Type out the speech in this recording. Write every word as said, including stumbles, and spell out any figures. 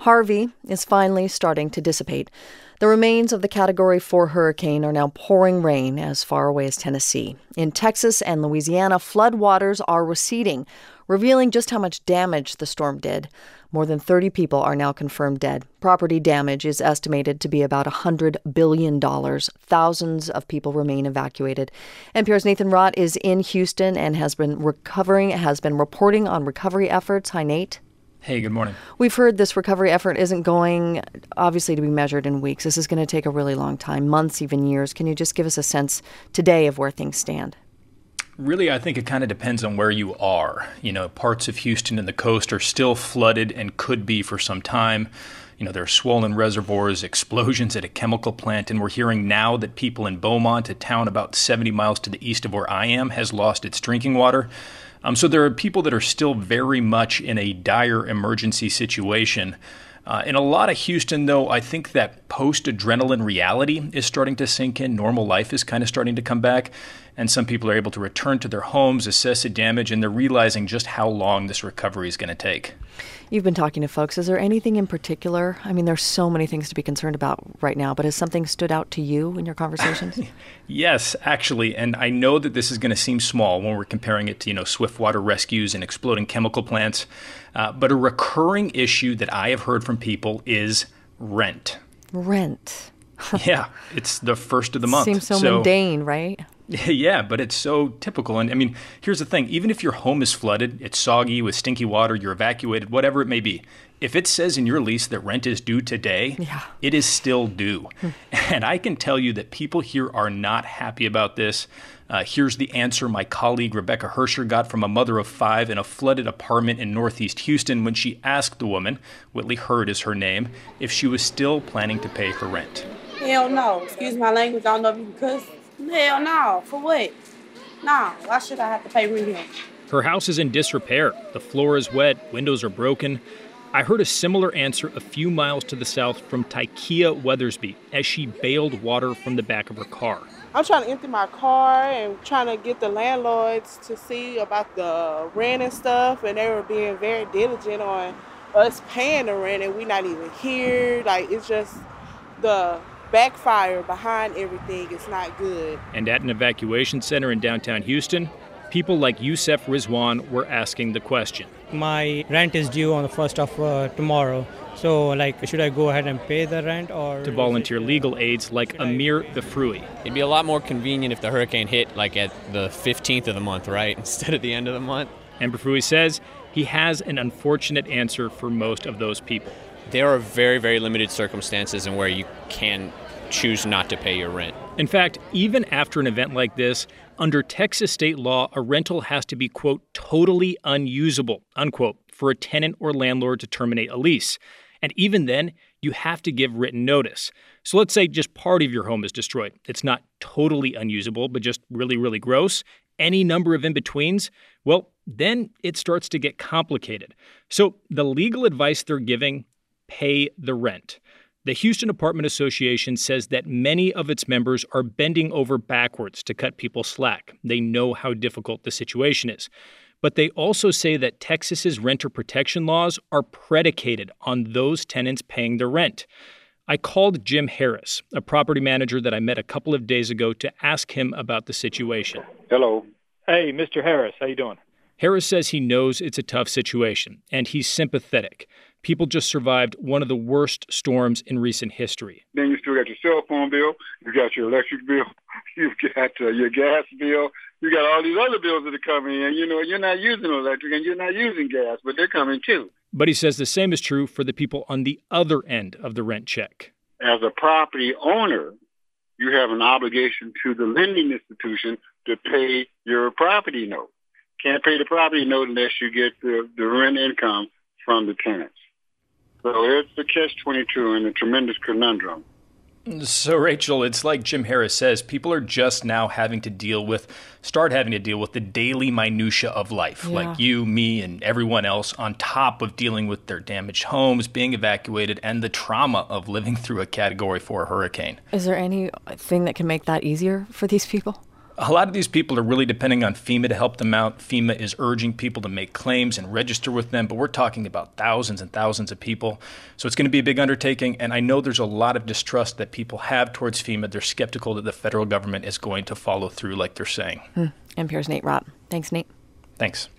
Harvey is finally starting to dissipate. The remains of the Category four hurricane are now pouring rain as far away as Tennessee. In Texas and Louisiana, floodwaters are receding, revealing just how much damage the storm did. More than thirty people are now confirmed dead. Property damage is estimated to be about one hundred billion dollars. Thousands of people remain evacuated. N P R's Nathan Rott is in Houston and has been recovering, has been reporting on recovery efforts. Hi, Nate. Hey, good morning. We've heard this recovery effort isn't going, obviously, to be measured in weeks. This is going to take a really long time, months, even years. Can you just give us a sense today of where things stand? Really, I think it kind of depends on where you are. You know, parts of Houston and the coast are still flooded and could be for some time. You know, there are swollen reservoirs, explosions at a chemical plant, and we're hearing now that people in Beaumont, a town about seventy miles to the east of where I am, has lost its drinking water. Um, so there are people that are still very much in a dire emergency situation. Uh, in a lot of Houston, though, I think that post-adrenaline reality is starting to sink in. Normal life is kind of starting to come back. And some people are able to return to their homes, assess the damage, and they're realizing just how long this recovery is going to take. You've been talking to folks. Is there anything in particular? I mean, there's so many things to be concerned about right now, but has something stood out to you in your conversations? Yes, actually. And I know that this is going to seem small when we're comparing it to, you know, swiftwater rescues and exploding chemical plants. Uh, but a recurring issue that I have heard from people is rent. Rent. Yeah, it's the first of the month. Seems so, so mundane, right? Yeah, but it's so typical. And I mean, here's the thing. Even if your home is flooded, it's soggy with stinky water, you're evacuated, whatever it may be, if it says in your lease that rent is due today, yeah. it is still due. Hmm. And I can tell you that people here are not happy about this. Uh, here's the answer my colleague Rebecca Hersher got from a mother of five in a flooded apartment in Northeast Houston when she asked the woman, Whitley Hurd is her name, if she was still planning to pay for rent. Hell no. Excuse my language. I don't know if you can cuss. Hell no. For what? No. Why should I have to pay rent here? Her house is in disrepair. The floor is wet. Windows are broken. I heard a similar answer a few miles to the south from Tykia Weathersby as she bailed water from the back of her car. I'm trying to empty my car and trying to get the landlords to see about the rent and stuff, and they were being very diligent on us paying the rent, and we're not even here. Like, it's just the backfire behind everything is not good. And at an evacuation center in downtown Houston, people like Yusef Rizwan were asking the question. My rent is due on the first of uh, tomorrow. So, like, should I go ahead and pay the rent or... To volunteer legal aids like Amir Befroui. It'd be a lot more convenient if the hurricane hit, like, at the fifteenth of the month, right? Instead of the end of the month. And Befroui says he has an unfortunate answer for most of those people. There are very, very limited circumstances in where you can choose not to pay your rent. In fact, even after an event like this, under Texas state law, a rental has to be, quote, totally unusable, unquote, for a tenant or landlord to terminate a lease. And even then, you have to give written notice. So let's say just part of your home is destroyed. It's not totally unusable, but just really, really gross. Any number of in-betweens, well, then it starts to get complicated. So the legal advice they're giving, pay the rent. The Houston Apartment Association says that many of its members are bending over backwards to cut people slack. They know how difficult the situation is. But they also say that Texas's renter protection laws are predicated on those tenants paying their rent. I called Jim Harris, a property manager that I met a couple of days ago, to ask him about the situation. Hello. Hey, Mister Harris, how you doing? Harris says he knows it's a tough situation, and he's sympathetic. People just survived one of the worst storms in recent history. Then you still got your cell phone bill, you got your electric bill, you've got uh, your gas bill, you got all these other bills that are coming in. You know, you're not using electric and you're not using gas, but they're coming too. But he says the same is true for the people on the other end of the rent check. As a property owner, you have an obligation to the lending institution to pay your property note. Can't pay the property note unless you get the, the rent income from the tenants. So it's the catch twenty-two and a tremendous conundrum. So, Rachel, it's like Jim Harris says, people are just now having to deal with, start having to deal with the daily minutia of life, yeah. like you, me, and everyone else, on top of dealing with their damaged homes, being evacuated, and the trauma of living through a Category four hurricane. Is there anything that can make that easier for these people? A lot of these people are really depending on FEMA to help them out. FEMA is urging people to make claims and register with them, but we're talking about thousands and thousands of people. So it's going to be a big undertaking, and I know there's a lot of distrust that people have towards FEMA. They're skeptical that the federal government is going to follow through like they're saying. Hmm. N P R's Nate Rott. Thanks, Nate. Thanks.